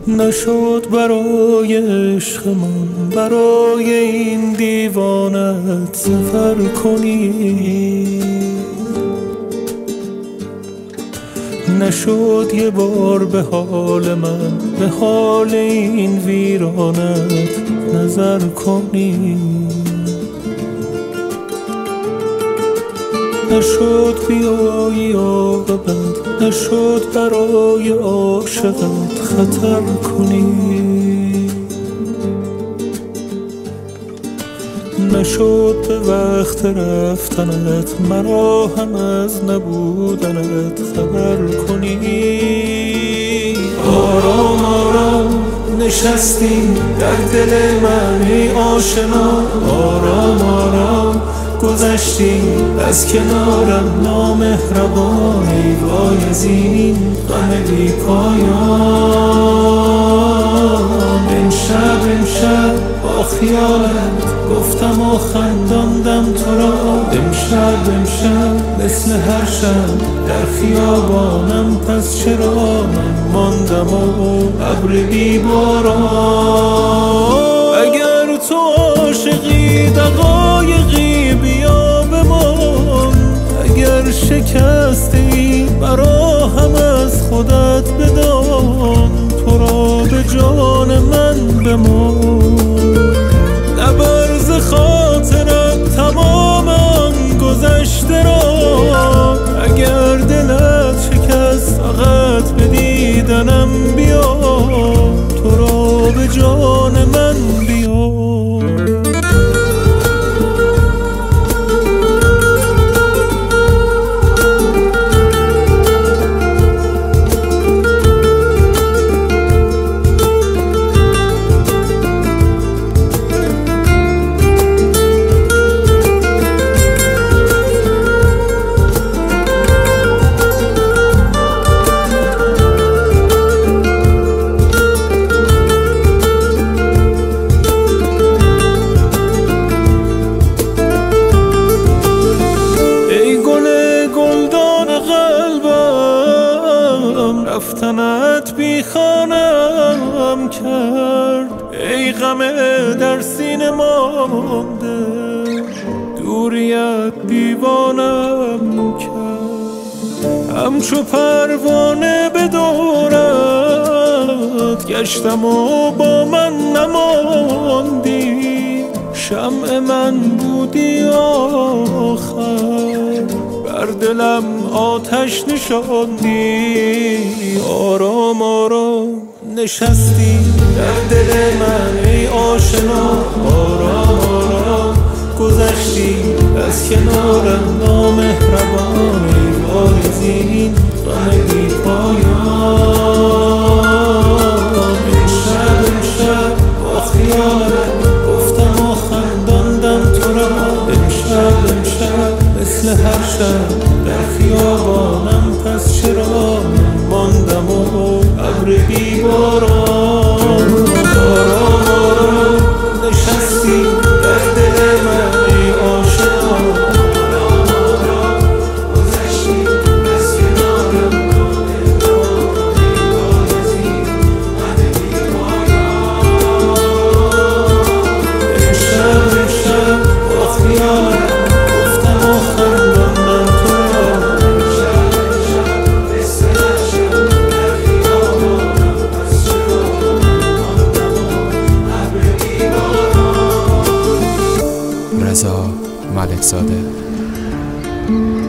نشد برای عشقمان، برای این دیوانت سفر کنی. نشد یه بار به حال من، به حال این ویرانت نظر کنی. نشد بیایی عاقبت، نشد برای عاشقت خطر کنی. نشد به وقت رفتنت مرا هم از نبودنت خبر کنی. آرام آرام نشستی در دل من ای آشنا، آرام آرام گذشتی از کنارم نامهربان. ای وای از این غم بی پایان. امشب با خیالت گفتم و خنداندم تو را. امشب مثل هر شب در خیابانم، پس چرا من ماندم و ابر بی باران. اگر تو عاشقی دقایقی بیا بمان، اگر شکستی برا هم از خودت بدان. تو را به جان من بمان، نبرز خاطرت تمام آن گذشته را. اگر دلت شکست فقط به دیدنم بیا، تو را به جان من بیا. رفتنت بی خانم کرد، ای غم در سینه مانده. دوریت دیوانم کرد، همچو پروانه به دورت گشتم و با من نماندی. شمع من بودی آخر، بر دلم آتش نشاندی. آرام آرام نشستی در دل من ای آشنا، آرام آرام گذشتی از کنارم نامهربان. ای وای از این غم بی پایان. امشب با خیالت گفتم و خنداندم تو را. امشب مثل هر شب در خیابانم، پس چرا من ماندم و ابر بی باران. آرام آرام نشستی در دل من ای آشنا، آرام آرام گذشتی از کنارم نامهربان. ای وای از این غم بی پایان. امشب با خیالت رضا ملکزاده.